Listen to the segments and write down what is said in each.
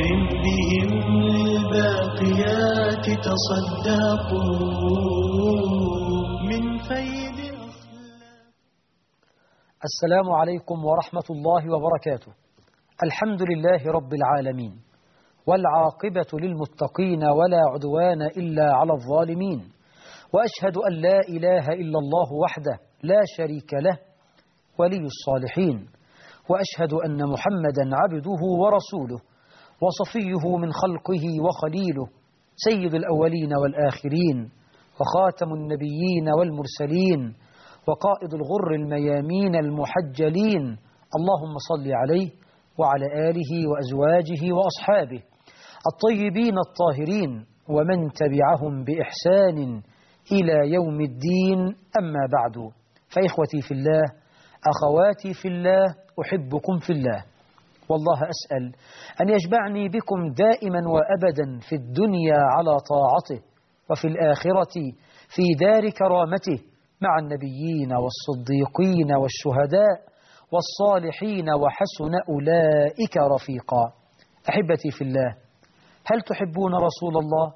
بهم الباقيات تصدقوا من فيض أخلاق. السلام عليكم ورحمة الله وبركاته. الحمد لله رب العالمين، والعاقبة للمتقين ولا عدوان إلا على الظالمين، وأشهد أن لا إله إلا الله وحده لا شريك له ولي الصالحين، وأشهد أن محمدا عبده ورسوله وصفيه من خلقه وخليله، سيد الأولين والآخرين، وخاتم النبيين والمرسلين، وقائد الغر الميامين المحجلين. اللهم صل عليه وعلى آله وأزواجه وأصحابه الطيبين الطاهرين ومن تبعهم بإحسان إلى يوم الدين. أما بعد، فإخوتي في الله، أخواتي في الله، أحبكم في الله، والله أسأل أن يجمعني بكم دائما وأبدا في الدنيا على طاعته، وفي الآخرة في دار كرامته مع النبيين والصديقين والشهداء والصالحين، وحسن أولئك رفيقا. أحبتي في الله، هل تحبون رسول الله؟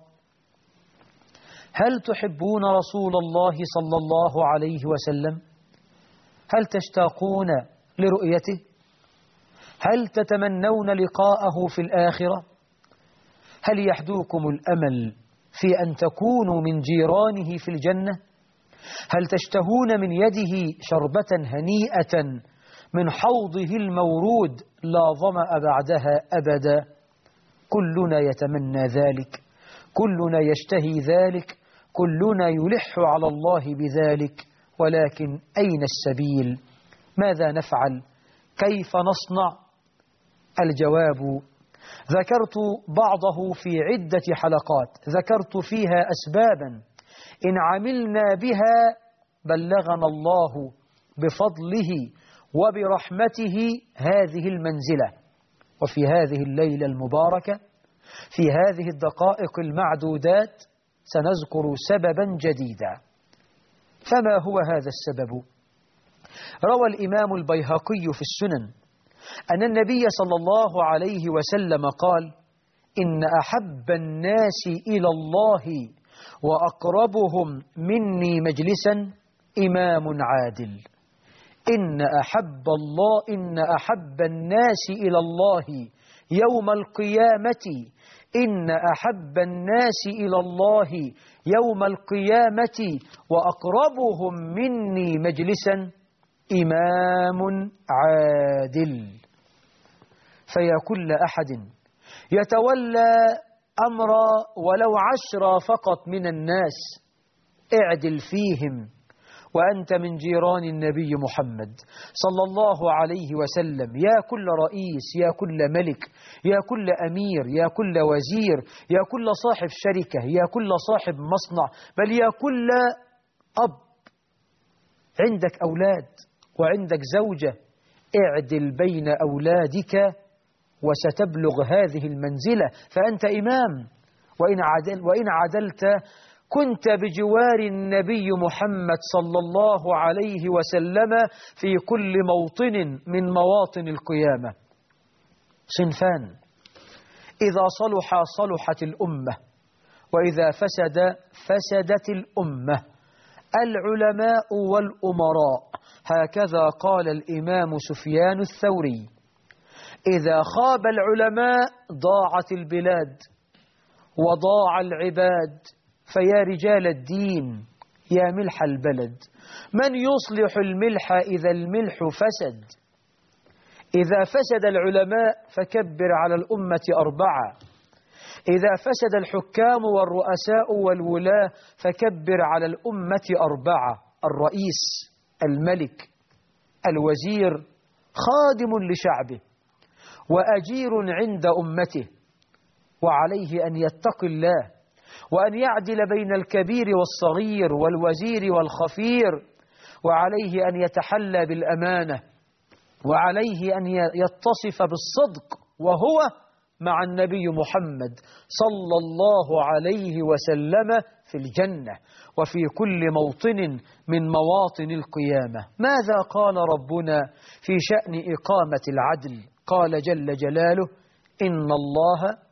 هل تحبون رسول الله صلى الله عليه وسلم؟ هل تشتاقون لرؤيته؟ هل تتمنون لقاءه في الآخرة؟ هل يحدوكم الأمل في أن تكونوا من جيرانه في الجنة؟ هل تشتهون من يده شربة هنيئة من حوضه المورود لا ظمأ بعدها أبدا؟ كلنا يتمنى ذلك، كلنا يشتهي ذلك، كلنا يلح على الله بذلك، ولكن أين السبيل؟ ماذا نفعل؟ كيف نصنع؟ الجواب ذكرت بعضه في عدة حلقات، ذكرت فيها أسبابا إن عملنا بها بلغنا الله بفضله وبرحمته هذه المنزلة. وفي هذه الليلة المباركة، في هذه الدقائق المعدودات، سنذكر سببا جديدا. فما هو هذا السبب؟ روى الإمام البيهقي في السنن أن النبي صلى الله عليه وسلم قال: إن أحب الناس إلى الله وأقربهم مني مجلسا إمام عادل. إن أحب الناس إلى الله يوم القيامة، إن أحب الناس إلى الله يوم القيامة وأقربهم مني مجلسا إمام عادل. فيا كل أحد يتولى أمر ولو 10 فقط من الناس، اعدل فيهم وأنت من جيران النبي محمد صلى الله عليه وسلم. يا كل رئيس، يا كل ملك، يا كل أمير، يا كل وزير، يا كل صاحب شركة، يا كل صاحب مصنع، بل يا كل أب عندك أولاد وعندك زوجة، اعدل بين أولادك وستبلغ هذه المنزلة، فأنت إمام. وإن عدلت كنت بجوار النبي محمد صلى الله عليه وسلم في كل موطن من مواطن القيامة. صنفان: إذا صلح صلحت الأمة، وإذا فسد فسدت الأمة: العلماء والأمراء. هكذا قال الإمام سفيان الثوري. إذا خاب العلماء ضاعت البلاد وضاع العباد. فيا رجال الدين، يا ملح البلد، من يصلح الملح إذا الملح فسد؟ إذا فسد العلماء فكبر على الأمة 4. إذا فسد الحكام والرؤساء والولاة فكبر على الأمة 4: الرئيس، الملك، الوزير، خادم لشعبه وأجير عند أمته، وعليه أن يتقي الله وأن يعدل بين الكبير والصغير والوزير والخفير، وعليه أن يتحلى بالأمانة، وعليه أن يتصف بالصدق، وهو مع النبي محمد صلى الله عليه وسلم في الجنة وفي كل موطن من مواطن القيامة. ماذا قال ربنا في شأن إقامة العدل؟ قال جل جلاله: إن الله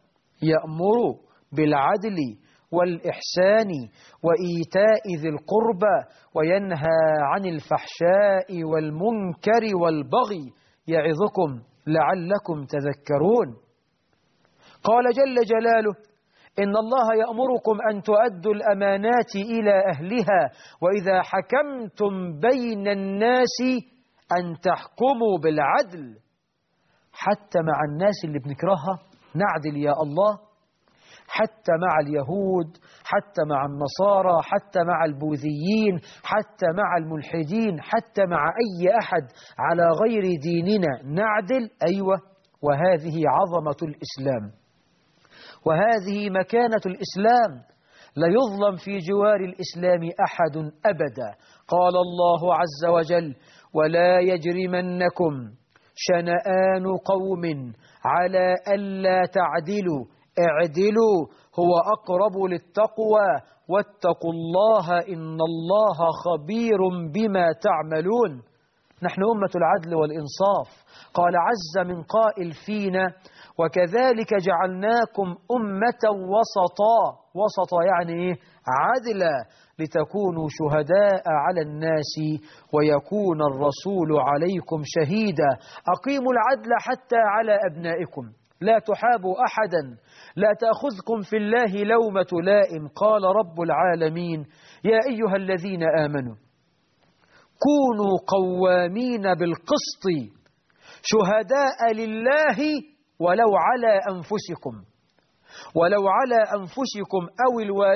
يأمر بالعدل والإحسان وإيتاء ذي القربى وينهى عن الفحشاء والمنكر والبغي يعظكم لعلكم تذكرون. قال جل جلاله: إن الله يأمركم أن تؤدوا الأمانات إلى أهلها وإذا حكمتم بين الناس أن تحكموا بالعدل. حتى مع الناس اللي بنكرهها نعدل يا الله، حتى مع اليهود، حتى مع النصارى، حتى مع البوذيين، حتى مع الملحدين، حتى مع أي أحد على غير ديننا نعدل. أيوة، وهذه عظمة الإسلام، وهذه مكانة الإسلام. لا يظلم في جوار الإسلام أحد أبدا. قال الله عز وجل: ولا يجرمنكم شنآن قوم على ألا تعدلوا اعدلوا هو أقرب للتقوى واتقوا الله إن الله خبير بما تعملون. نحن أمة العدل والإنصاف. قال عز من قائل فينا: وكذلك جعلناكم أمة وسطا. وسطا يعني إيه؟ عدلا، لتكونوا شهداء على الناس ويكون الرسول عليكم شهيدا. أقيموا العدل حتى على أبنائكم، لا تحابوا أحدا، لا تأخذكم في الله لومة لائم. قال رب العالمين: يا أيها الذين آمنوا كونوا قوامين بالقسط شهداء لله ولو على أنفسكم، ولو على أنفسكم أو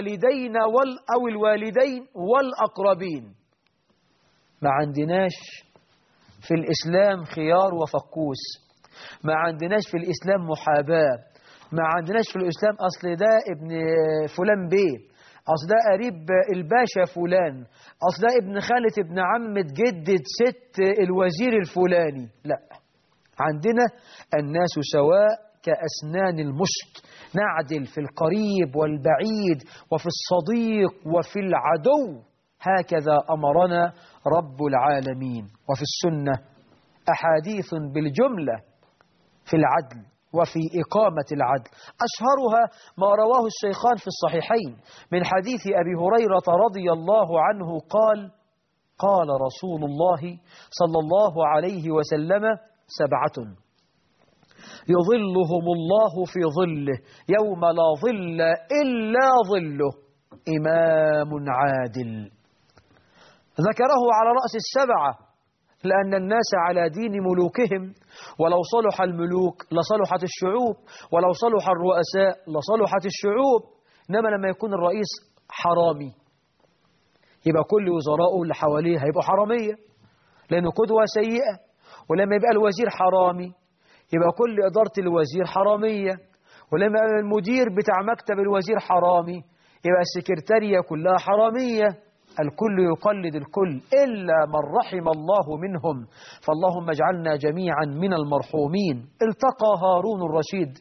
الوالدين والأقربين. ما عندناش في الإسلام خيار وفقوس، ما عندناش في الإسلام محاباة، ما عندناش في الإسلام أصل ده ابن فلان بيه، أصل ده قريب الباشا فلان، أصل ده ابن خالة ابن عمة جدة ست الوزير الفلاني. لا، عندنا الناس سواء كأسنان المشط، نعدل في القريب والبعيد وفي الصديق وفي العدو. هكذا أمرنا رب العالمين. وفي السنة أحاديث بالجملة في العدل وفي إقامة العدل، أشهرها ما رواه الشيخان في الصحيحين من حديث أبي هريرة رضي الله عنه قال: قال رسول الله صلى الله عليه وسلم: 7 يظلهم الله في ظله يوم لا ظل إلا ظله: إمام عادل. ذكره على رأس 7 لأن الناس على دين ملوكهم، ولو صلح الملوك لصلحت الشعوب، ولو صلح الرؤساء لصلحت الشعوب. إنما لما يكون الرئيس حرامي يبقى كل وزراءه اللي حواليه هيبقوا حرامية لأنه قدوة سيئة، ولما يبقى الوزير حرامي يبقى كل إدارة الوزير حرامية، ولما يبقى المدير بتاع مكتب الوزير حرامي يبقى السكرتارية كلها حرامية. الكل يقلد الكل إلا من رحم الله منهم، فاللهم اجعلنا جميعا من المرحومين. التقى هارون الرشيد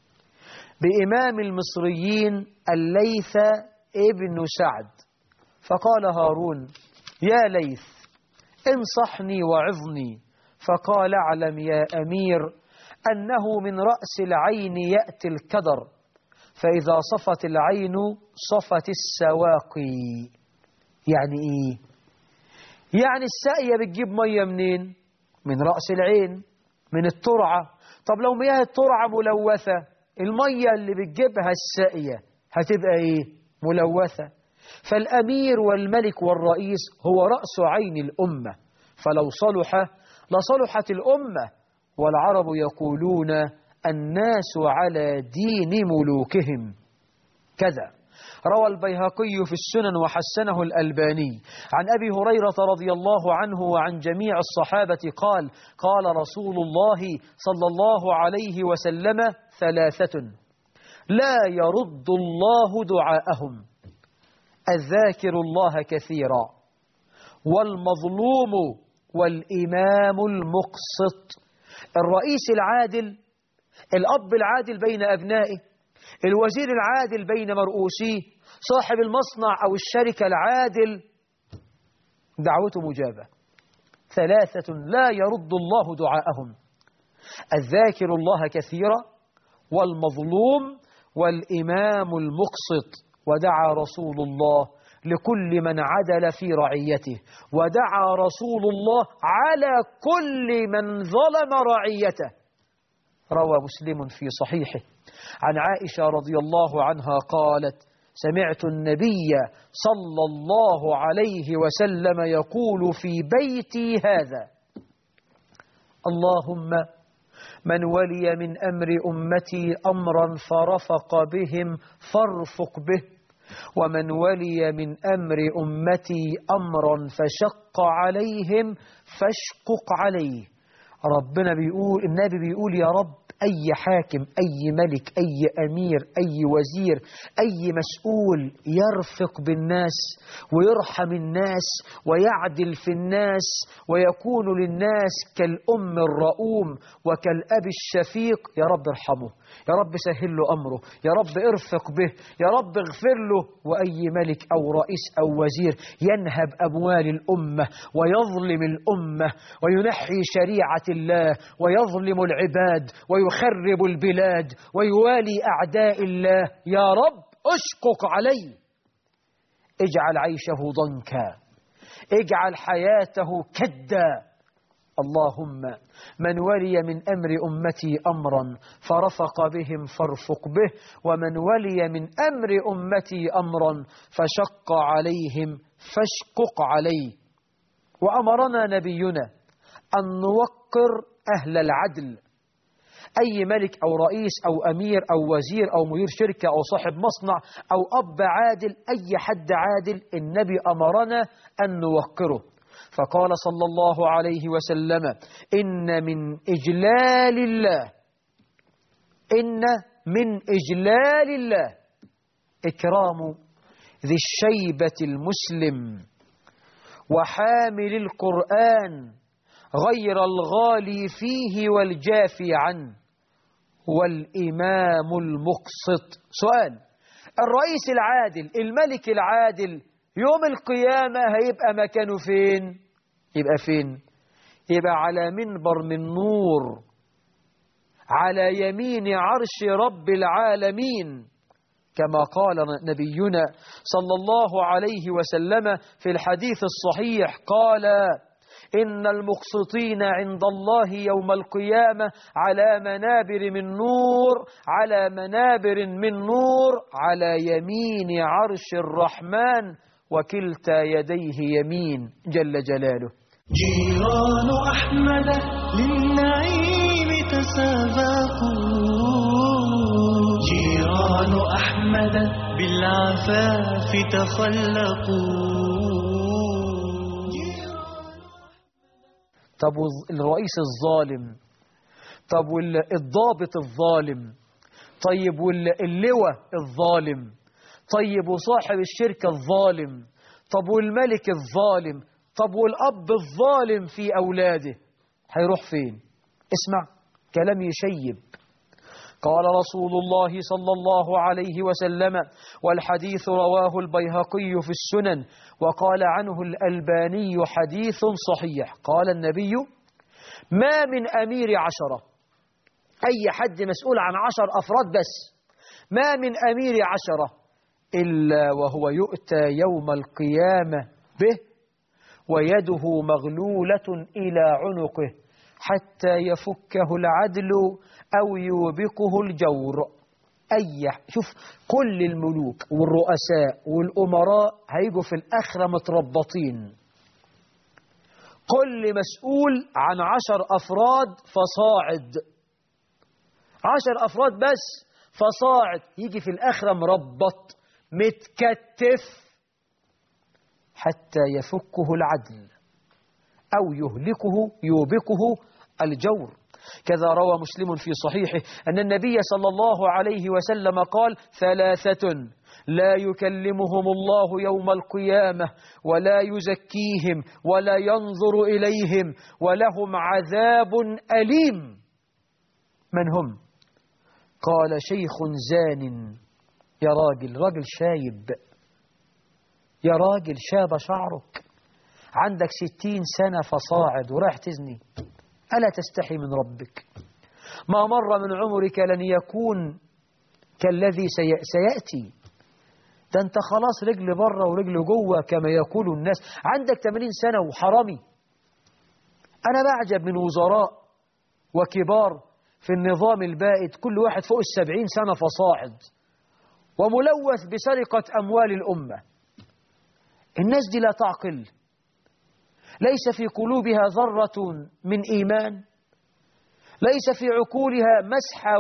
بإمام المصريين الليث ابن سعد، فقال هارون: يا ليث انصحني وعظني. فقال: اعلم يا أمير أنه من رأس العين يأتي الكدر، فإذا صفت العين صفت السواقي. يعني إيه؟ يعني الساقية بتجيب مية منين؟ من رأس العين، من الترعة. طب لو مياه الترعة ملوثة، المية اللي بتجيبها الساقية هتبقى إيه؟ ملوثة. فالأمير والملك والرئيس هو رأس عين الأمة، فلو صلح لصلحت الأمة. والعرب يقولون: الناس على دين ملوكهم. كذا روى البيهقي في السنن وحسنه الألباني عن أبي هريرة رضي الله عنه وعن جميع الصحابة قال: قال رسول الله صلى الله عليه وسلم: 3 لا يرد الله دعاءهم: الذاكر الله كثيرا، والمظلوم، والإمام المقسط. الرئيس العادل، الأب العادل بين أبنائه، الوزير العادل بين مرؤوسيه، صاحب المصنع أو الشركة العادل، دعوته مجابة. 3 لا يرد الله دعاءهم: الذاكر الله كثيرا، والمظلوم، والإمام المقسط. ودعا رسول الله لكل من عدل في رعيته، ودعا رسول الله على كل من ظلم رعيته. روى مسلم في صحيحه عن عائشة رضي الله عنها قالت: سمعت النبي صلى الله عليه وسلم يقول في بيتي هذا: اللهم من ولي من أمر أمتي أمرا فرفق بهم فارفق به، ومن ولي من أمر أمتي أمرا فشق عليهم فاشقق عليه. ربنا بيقول، النبي بيقول: يا رب أي حاكم، أي ملك، أي أمير، أي وزير، أي مسؤول يرفق بالناس ويرحم الناس ويعدل في الناس ويكون للناس كالأم الرؤوم وكالأب الشفيق، يا رب ارحمه، يا رب سهل له أمره، يا رب ارفق به، يا رب اغفر له. وأي ملك أو رئيس أو وزير ينهب أموال الأمة ويظلم الأمة وينحي شريعة الله ويظلم العباد ويخرب البلاد ويوالي أعداء الله، يا رب اشقق عليه، اجعل عيشه ضنكا، اجعل حياته كدا. اللهم من ولي من أمر أمتي أمرا فرفق بهم فارفق به، ومن ولي من أمر أمتي أمرا فشق عليهم فاشقق عليه. وأمرنا نبينا أن نوقر أهل العدل، أي ملك أو رئيس أو أمير أو وزير أو مدير شركة أو صاحب مصنع أو أب عادل، أي حد عادل النبي أمرنا أن نوقره. فقال صلى الله عليه وسلم: إن من إجلال الله، إن من إجلال الله إكرام ذي الشيبة المسلم وحامل القرآن غير الغالي فيه والجافي عنه والإمام المقسط. سؤال: الرئيس العادل، الملك العادل، يوم القيامة هيبقى مكانه فين؟ يبقى فين؟ يبقى على منبر من نور على يمين عرش رب العالمين، كما قال نبينا صلى الله عليه وسلم في الحديث الصحيح، قال: إن المقسطين عند الله يوم القيامة على منابر من نور، على منابر من نور على يمين عرش الرحمن، وكلتا يديه يمين جل جلاله. جيران أحمد للنعيم تسابقوا، جيران أحمد بالعفاف تخلقوا. طب الرئيس الظالم، طب والضابط الظالم، طيب واللواء الظالم، طيب وصاحب الشركة الظالم، طب والملك الظالم، طب والأب الظالم في أولاده، هيروح فين؟ اسمع كلام يشيب. قال رسول الله صلى الله عليه وسلم، والحديث رواه البيهقي في السنن وقال عنه الألباني حديث صحيح، قال النبي: ما من أمير 10، أي حد مسؤول عن 10 أفراد بس، ما من أمير 10 إلا وهو يؤتى يوم القيامة به ويده مغلولة إلى عنقه حتى يفكه العدل أو يوبقه الجور. شوف، كل الملوك والرؤساء والأمراء هيجوا في الآخرة متربطين، كل مسؤول عن 10 أفراد فصاعد، 10 أفراد بس فصاعد، يجي في الآخرة مربط متكتف حتى يفكه العدل أو يوبقه الجور. كذا روى مسلم في صحيحه أن النبي صلى الله عليه وسلم قال: 3 لا يكلمهم الله يوم القيامة ولا يزكيهم ولا ينظر إليهم ولهم عذاب أليم. من هم؟ قال: شيخ زان. يا راجل شايب، يا راجل شاب شعرك، عندك 60 سنة فصاعد وراح تزني، ألا تستحي من ربك؟ ما مر من عمرك لن يكون كالذي سيأتي. ده أنت خلاص رجل بره ورجل جوه كما يقول الناس. عندك 80 سنة وحرامي. أنا بعجب من وزراء وكبار في النظام البائد، كل واحد فوق 70 سنة فصاعد، وملوث بسرقة أموال الأمة. الناس دي لا تعقل، ليس في قلوبها ذرة من إيمان، ليس في عقولها مسحة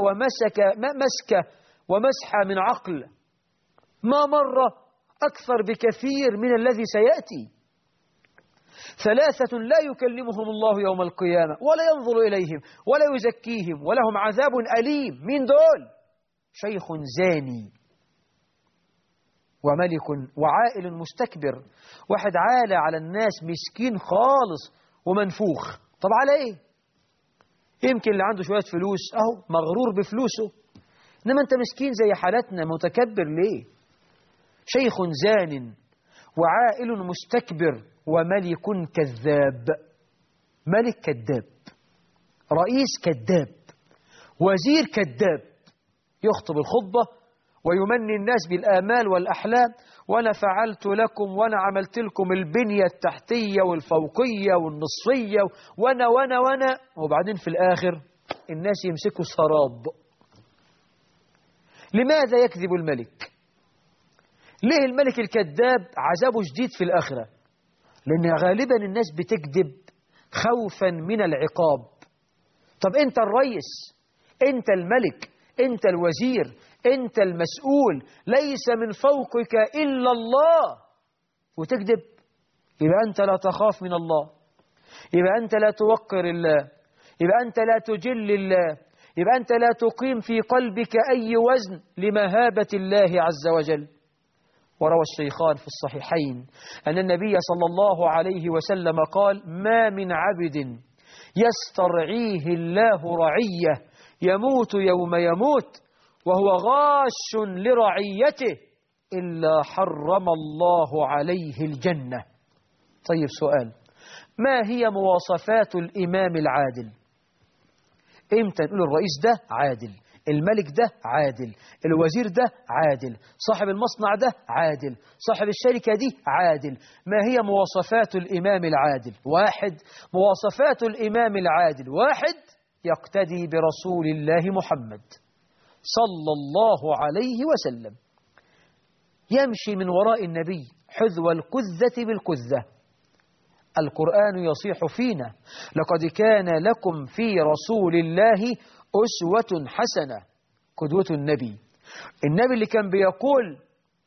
ومسحة من عقل. ما مر أكثر بكثير من الذي سيأتي. 3 لا يكلمهم الله يوم القيامة ولا ينظر إليهم ولا يزكيهم ولهم عذاب أليم. من دول؟ شيخ زاني وملك وعائل مستكبر، واحد عالى على الناس مسكين خالص ومنفوخ. طب على ايه؟ يمكن اللي عنده شوية فلوس اهو مغرور بفلوسه، انما انت مسكين زي حالتنا متكبر ليه؟ شيخ زان وعائل مستكبر وملك كذاب. ملك كذاب، رئيس كذاب، وزير كذاب، يخطب الخطبة ويمني الناس بالآمال والأحلام، وأنا فعلت لكم وأنا عملت لكم البنية التحتية والفوقية والنصفية وأنا وبعدين في الآخر الناس يمسكوا سراب. لماذا يكذب الملك؟ ليه الملك الكذاب عذابه شديد في الآخرة؟ لأن غالبا الناس بتكذب خوفا من العقاب. طب أنت الرئيس، أنت الملك، أنت الوزير، أنت المسؤول، ليس من فوقك إلا الله، وتكذب؟ يبقى أنت لا تخاف من الله، يبقى أنت لا توقر الله، يبقى أنت لا تجل الله، يبقى أنت لا تقيم في قلبك أي وزن لمهابة الله عز وجل. وروى الشيخان في الصحيحين أن النبي صلى الله عليه وسلم قال: ما من عبد يسترعيه الله رعية يموت يوم يموت وهو غاش لرعيته إلا حرم الله عليه الجنة. طيب سؤال: ما هي مواصفات الإمام العادل؟ إمتى نقول الرئيس ده عادل، الملك ده عادل، الوزير ده عادل، صاحب المصنع ده عادل، صاحب الشركة دي عادل؟ ما هي مواصفات الإمام العادل؟ 1. مواصفات الإمام العادل: 1. يقتدي برسول الله محمد صلى الله عليه وسلم، يمشي من وراء النبي حذو الكذة بالكذة. القرآن يصيح فينا: لقد كان لكم في رسول الله أسوة حسنة. قدوة النبي اللي كان بيقول: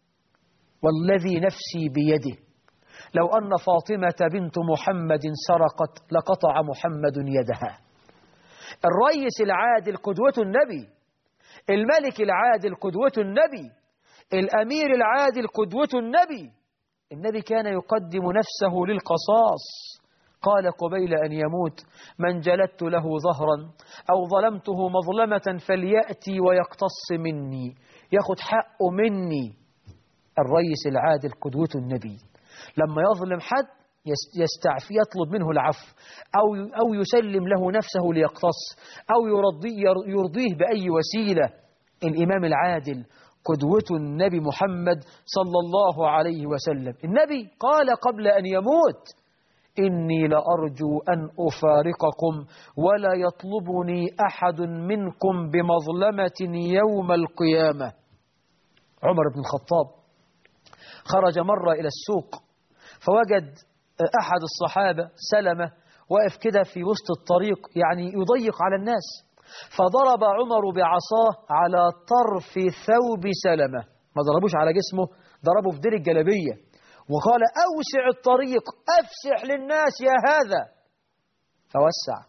والذي نفسي بيده لو أن فاطمة بنت محمد سرقت لقطع محمد يدها. الرئيس العادل قدوة النبي، الملك العادل قدوة النبي، الأمير العادل قدوة النبي. النبي كان يقدم نفسه للقصاص، قال قبيل أن يموت: من جلدت له ظهرا أو ظلمته مظلمة فليأتي ويقتص مني، ياخد حقه مني. الرئيس العادل قدوة النبي، لما يظلم حد يستعفي، يطلب منه العفو أو يسلم له نفسه ليقتص أو يرضيه بأي وسيلة. الإمام العادل قدوة النبي محمد صلى الله عليه وسلم. النبي قال قبل أن يموت: إني لأرجو أن أفارقكم ولا يطلبني أحد منكم بمظلمة يوم القيامة. عمر بن الخطاب خرج مرة إلى السوق فوجد أحد الصحابة سلمة واقف كده في وسط الطريق، يعني يضيق على الناس، فضرب عمر بعصاه على طرف ثوب سلمة، ما ضربوش على جسمه، ضربه في دير الجلبية، وقال: أوسع الطريق، أفسح للناس يا هذا. فوسع.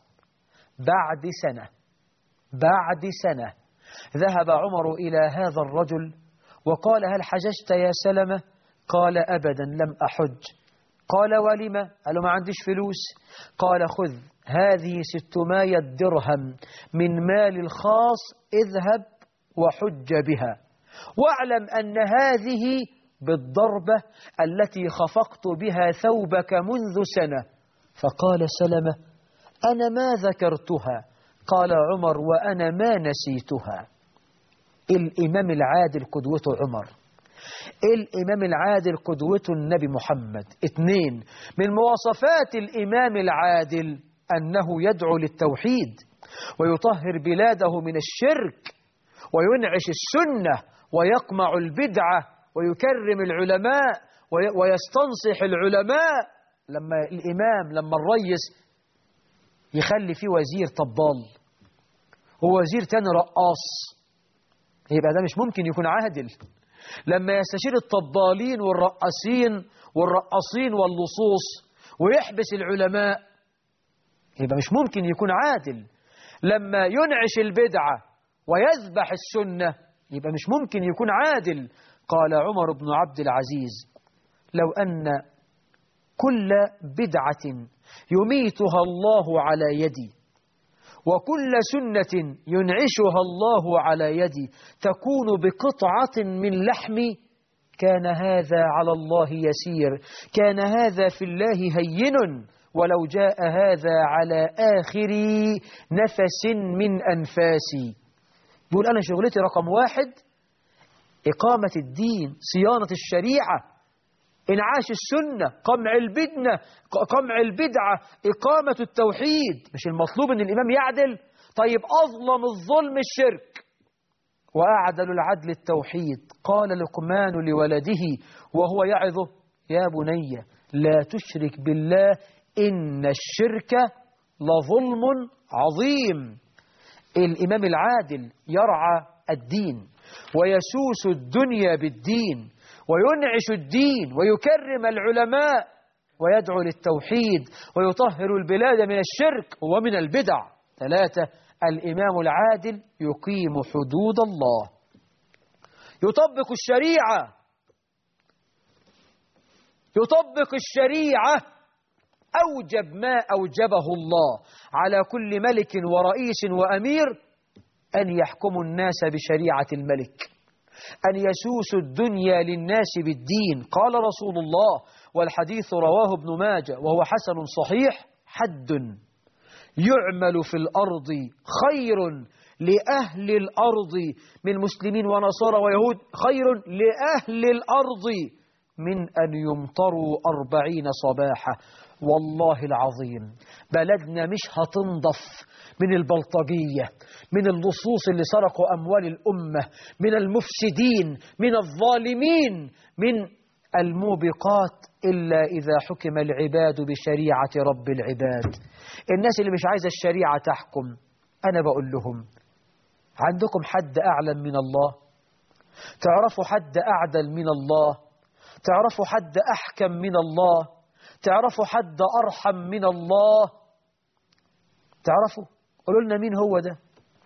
بعد سنة ذهب عمر إلى هذا الرجل وقال: هل حججت يا سلمة؟ قال: أبدا لم أحج. قال: ولما؟ قال له: ما عنديش فلوس. قال: خذ هذه 600 درهم من مال الخاص، اذهب وحج بها، واعلم أن هذه بالضربة التي خفقت بها ثوبك منذ سنة. فقال سلمة: أنا ما ذكرتها. قال عمر: وأنا ما نسيتها. الإمام العادل قدوته عمر، الإمام العادل قدوته النبي محمد. 2 من مواصفات الإمام العادل أنه يدعو للتوحيد ويطهر بلاده من الشرك وينعش السنة ويقمع البدعة ويكرم العلماء ويستنصح العلماء. لما الرئيس يخلي فيه وزير طبال ووزير تاني رقاص، يبقى ده مش ممكن يكون عادل. لما يستشير الطبالين والرقاصين واللصوص ويحبس العلماء، يبقى مش ممكن يكون عادل. لما ينعش البدعة ويذبح السنة، يبقى مش ممكن يكون عادل. قال عمر بن عبد العزيز: لو أن كل بدعة يميتها الله على يدي وكل سنة ينعشها الله على يدي تكون بقطعة من لحمي كان هذا على الله يسير، كان هذا في الله هين، ولو جاء هذا على آخر نفس من أنفاسي. يقول أنا شغلتي رقم 1 إقامة الدين، صيانة الشريعة، إنعاش السنة، قمع البدعة، إقامة التوحيد. مش المطلوب أن الإمام يعدل؟ طيب أظلم الظلم الشرك وأعدل العدل التوحيد. قال لقمان لولده وهو يعظه: يا بني لا تشرك بالله إن الشرك لظلم عظيم. الإمام العادل يرعى الدين ويسوس الدنيا بالدين وينعش الدين ويكرم العلماء ويدعو للتوحيد ويطهر البلاد من الشرك ومن البدع. 3 الإمام العادل يقيم حدود الله، يطبق الشريعة أوجب ما أوجبه الله على كل ملك ورئيس وأمير أن يحكموا الناس بشريعة الملك، أن يسوسوا الدنيا للناس بالدين. قال رسول الله والحديث رواه ابن ماجه وهو حسن صحيح: حد يعمل في الأرض خير لأهل الأرض من مسلمين ونصارى ويهود، خير لأهل الأرض من أن يمطروا 40 صباحا. والله العظيم بلدنا مش هتنضف من البلطجية، من اللصوص اللي سرقوا أموال الأمة، من المفسدين، من الظالمين، من الموبقات، إلا إذا حكم العباد بشريعة رب العباد. الناس اللي مش عايزة الشريعة تحكم، أنا بقول لهم: عندكم حد أعلم من الله؟ تعرفوا حد أعدل من الله؟ تعرفوا حد أحكم من الله؟ تعرفوا حد أرحم من الله؟ تعرفوا؟ قولوا لنا مين هو ده؟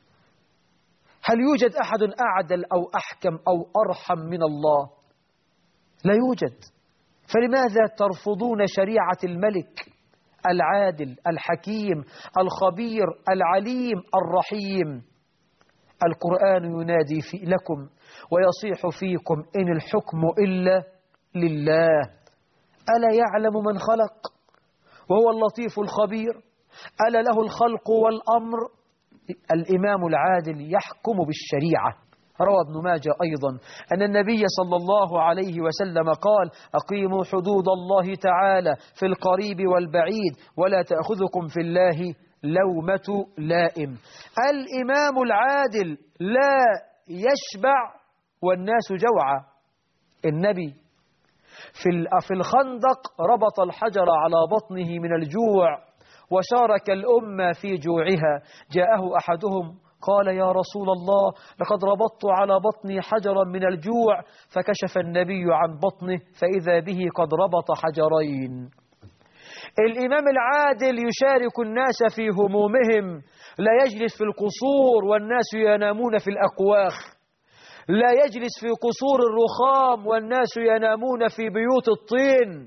هل يوجد أحد أعدل أو أحكم أو أرحم من الله؟ لا يوجد. فلماذا ترفضون شريعة الملك العادل الحكيم الخبير العليم الرحيم؟ القرآن ينادي لكم ويصيح فيكم: إن الحكم إلا لله، ألا يعلم من خلق وهو اللطيف الخبير، ألا له الخلق والأمر. الإمام العادل يحكم بالشريعة. روى ابن ماجه أيضا أن النبي صلى الله عليه وسلم قال: أقيموا حدود الله تعالى في القريب والبعيد ولا تأخذكم في الله لومة لائم. الإمام العادل لا يشبع والناس جوعى. النبي في الخندق ربط الحجر على بطنه من الجوع وشارك الأمة في جوعها. جاءه أحدهم قال: يا رسول الله لقد ربطت على بطني حجرا من الجوع، فكشف النبي عن بطنه فإذا به قد ربط حجرين. الإمام العادل يشارك الناس في همومهم، لا يجلس في القصور والناس ينامون في الأكواخ، لا يجلس في قصور الرخام والناس ينامون في بيوت الطين.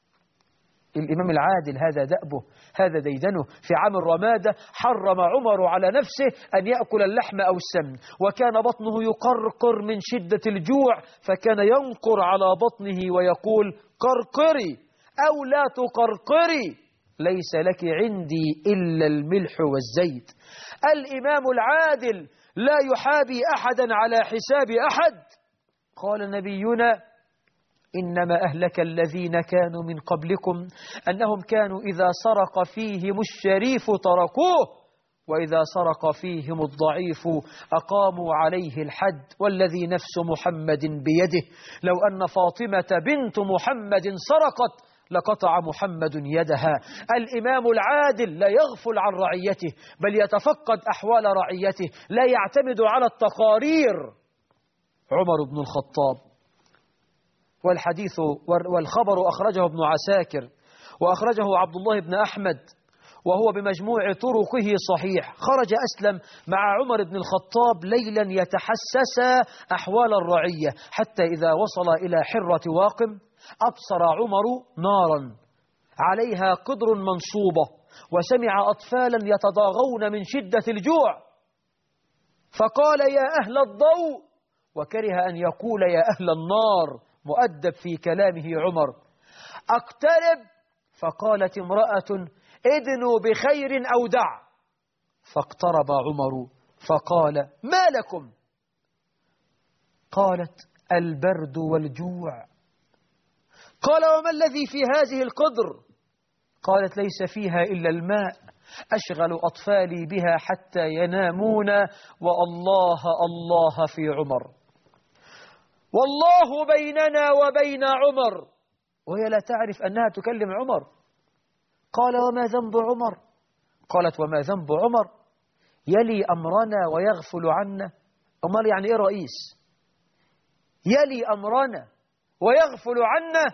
الإمام العادل هذا دأبه، هذا ديدنه. في عام الرمادة حرم عمر على نفسه أن يأكل اللحم أو السمن، وكان بطنه يقرقر من شدة الجوع، فكان ينقر على بطنه ويقول: قرقري أو لا تقرقري، ليس لك عندي إلا الملح والزيت. الإمام العادل لا يحابي أحدا على حساب أحد. قال نبينا: إنما أهلك الذين كانوا من قبلكم أنهم كانوا إذا سرق فيهم الشريف تركوه، وإذا سرق فيهم الضعيف أقاموا عليه الحد، والذي نفس محمد بيده لو أن فاطمة بنت محمد سرقت لقطع محمد يدها. الإمام العادل لا يغفل عن رعيته، بل يتفقد أحوال رعيته، لا يعتمد على التقارير. عمر بن الخطاب، والحديث والخبر أخرجه ابن عساكر وأخرجه عبد الله بن أحمد، وهو بمجموع طرقه صحيح. خرج أسلم مع عمر بن الخطاب ليلا يتحسس أحوال الرعية، حتى إذا وصل إلى حرة واقم أبصر عمر نارا عليها قدر منصوبة، وسمع أطفالا يتضاغون من شدة الجوع، فقال: يا أهل الضوء، وكره أن يقول يا أهل النار، مؤدب في كلامه عمر. أقترب، فقالت امرأة: ادنوا بخير أو دع. فاقترب عمر فقال: ما لكم؟ قالت: البرد والجوع. قال: وما الذي في هذه القدر؟ قالت: ليس فيها إلا الماء، أشغل أطفالي بها حتى ينامون، والله الله في عمر، والله بيننا وبين عمر. وهي لا تعرف أنها تكلم عمر. قال: وما ذنب عمر؟ قالت: وما ذنب عمر؟ يلي أمرنا ويغفل عنا. أمال يعني إيه رئيس يلي أمرنا ويغفل عنا؟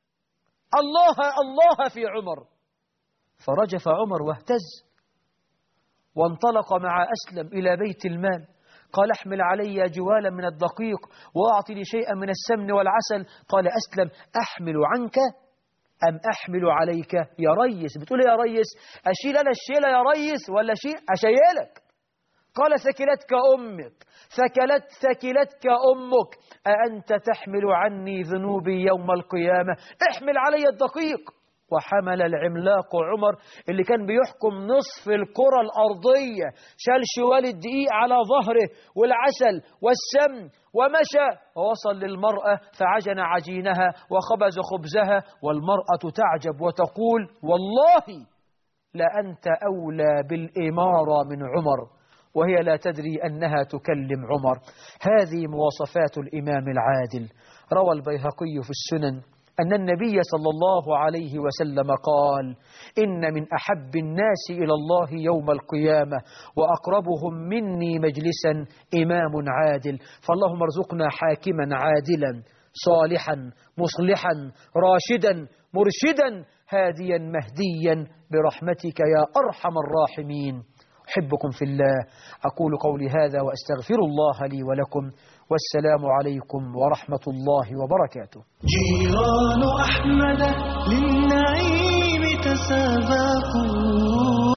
الله في عمر. فرجف عمر واهتز، وانطلق مع أسلم إلى بيت المال. قال: احمل علي جوالا من الدقيق وأعطي لي شيئا من السمن والعسل. قال أسلم: أحمل عنك أم أحمل عليك يا ريس؟ بتقول يا ريس، أشيل أنا الشيلة يا ريس ولا أشيلك؟ قال: ثكلتك أمك، ثكلتك أمك، أأنت تحمل عني ذنوبي يوم القيامة؟ احمل علي الدقيق. وحمل العملاق عمر اللي كان بيحكم نصف الكرة الأرضية، شال شوال الدقيق على ظهره والعسل والسمن، ومشى ووصل للمرأة فعجن عجينها وخبز خبزها، والمرأة تعجب وتقول: والله لأنت أولى بالإمارة من عمر، وهي لا تدري أنها تكلم عمر. هذه مواصفات الإمام العادل. روى البيهقي في السنن أن النبي صلى الله عليه وسلم قال: إن من أحب الناس إلى الله يوم القيامة وأقربهم مني مجلسا إمام عادل. فاللهم ارزقنا حاكما عادلا صالحا مصلحا راشدا مرشدا هاديا مهديا برحمتك يا أرحم الراحمين. أحبكم في الله. أقول قولي هذا وأستغفر الله لي ولكم، والسلام عليكم ورحمة الله وبركاته. جيران أحمد للنعيم تسابقوا